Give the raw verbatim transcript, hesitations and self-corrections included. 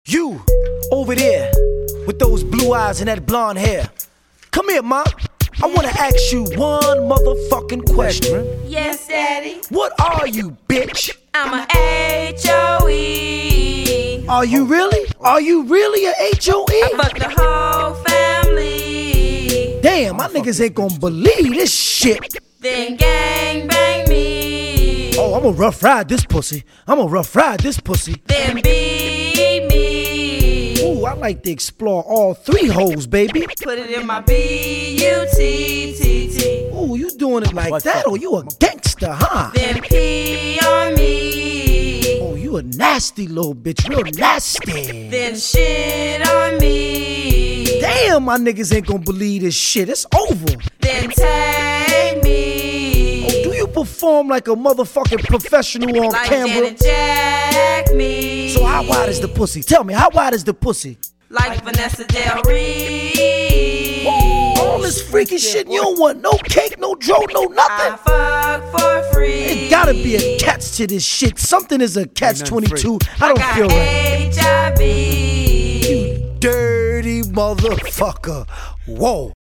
You, over there, with those blue eyes and that blonde hair. Come here, ma. I wanna ask you one motherfucking question. Yes, daddy. What are you, bitch? I'm a H O E. Are you really? Are you really a H O I E? fuck the whole family. Damn, my niggas ain't gonna believe this shit. Then gang bang me. Oh, I'ma rough ride this pussy. I'ma rough ride this pussy. Then beat me. Ooh, I like to explore all three hoes, baby. Put it in my B U T T T. Ooh, you doing it like that, or you a gangster, huh? Then pee on me. Oh, you a nasty little bitch, real nasty. Then shit on me. Damn, my niggas ain't gonna believe this shit. It's over. Then take me. Oh, do you perform like a motherfucking professional on Like camera? Janet Jack me. So how wide is the pussy? Tell me, how wide is the pussy? Like Vanessa Del Reed. All this freaky shit, you don't want no cake, no dro, no nothing. I fuck for free. It gotta be a catch to this shit. Something is a catch twenty-two. I don't got feel right. H I V. You dirty motherfucker. Whoa.